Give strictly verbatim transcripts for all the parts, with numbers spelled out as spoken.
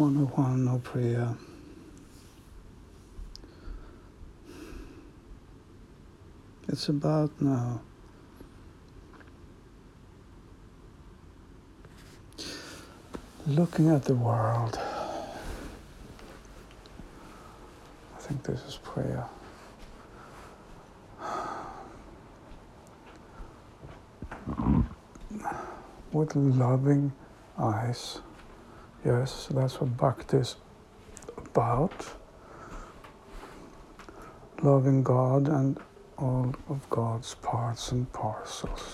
one oh one No Priya. It's about now. Looking at the world. I think this is prayer. With loving eyes. Yes, that's what Bhakti is about. Loving God and all of God's parts and parcels.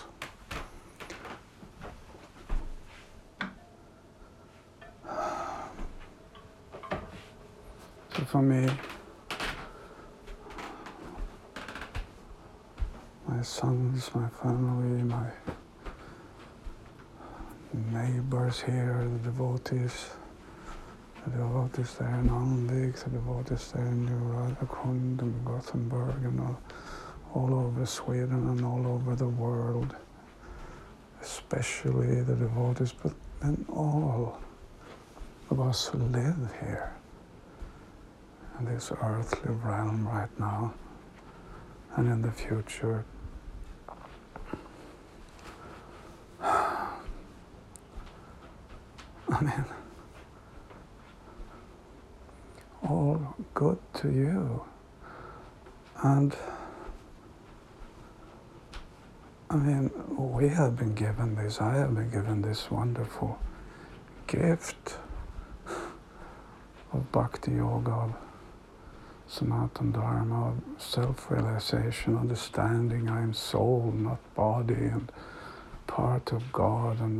So for me, my sons, my family, my neighbors here, the devotees, the devotees there in Alnvik, the devotees there in New Radakund and Gothenburg and all, all over Sweden and all over the world, especially the devotees, but then all of us who live here in this earthly realm right now and in the future. I mean, all good to you. And I mean, we have been given this, I have been given this wonderful gift of Bhakti Yoga, of Sanatana Dharma, of self-realization, understanding I am soul, not body, and part of God, and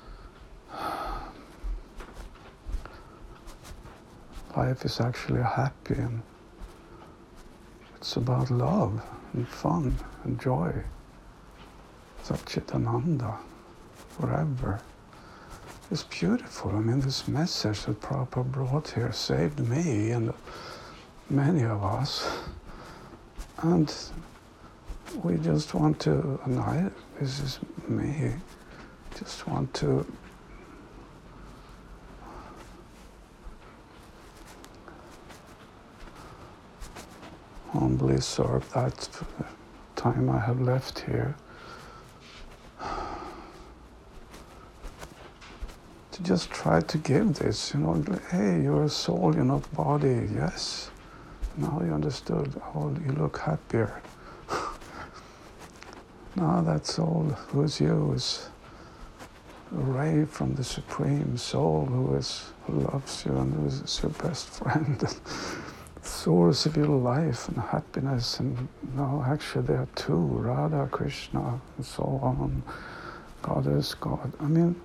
life is actually happy, and it's about love and fun and joy. Satchitananda, forever. It's beautiful. I mean, this message that Prabhupada brought here saved me and many of us. And we just want to, and I, this is me, just want to humbly serve that time I have left here. To just try to give this, you know, hey, you're a soul, you're not body, yes. Now you understood, oh, you look happier. Now that soul who is you is a ray from the Supreme Soul who is who loves you and who is your best friend, and source of your life and happiness. And now actually there are two, Radha, Krishna, and so on. God is God. I mean,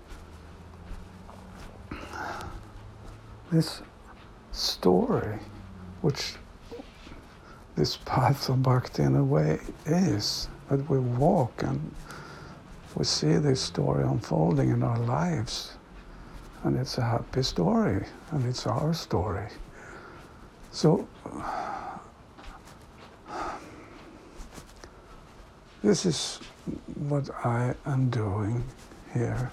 this story, which this path of bhakti in a way is, that we walk and we see this story unfolding in our lives, and it's a happy story, and it's our story. So, this is what I am doing here.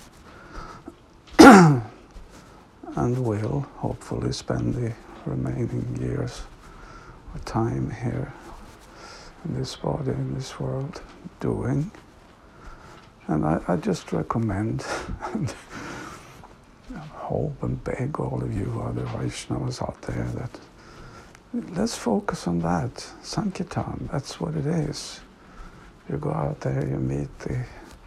And will hopefully spend the remaining years of time here in this body, in this world, doing. And I, I just recommend and hope and beg all of you other Vaishnavas out there that let's focus on that. Sankirtan, that's what it is. You go out there, you meet the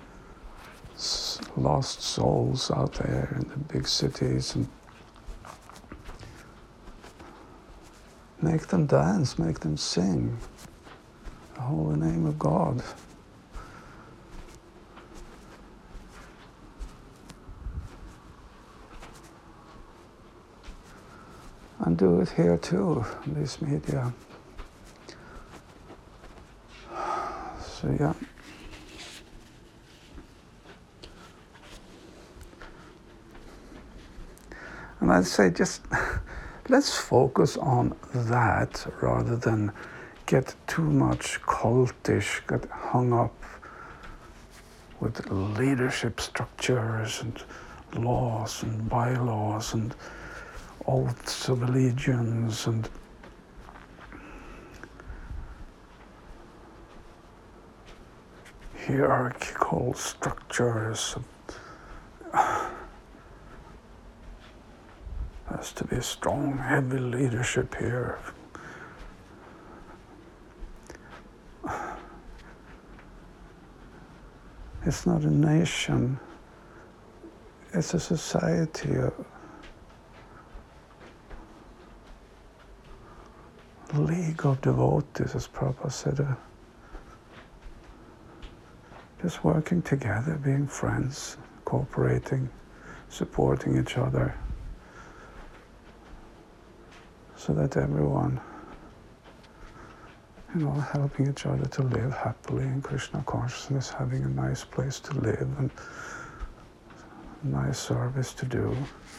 lost souls out there in the big cities, and make them dance, make them sing the holy name of God. And do it here too, in this media. So yeah. And I'd say just let's focus on that rather than get too much cultish, get hung up with leadership structures and laws and bylaws and oaths of allegiance and hierarchical structures. There has to be a strong, heavy leadership here. It's not a nation, it's a society, a league of devotees, as Prabhupada said, uh, just working together, being friends, cooperating, supporting each other, so that everyone, you know, helping each other to live happily in Krishna consciousness, having a nice place to live and a nice service to do,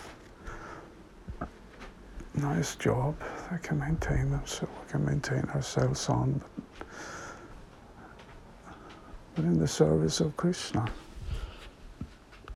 nice job that can maintain them, so we can maintain ourselves on, but, but in the service of Krishna.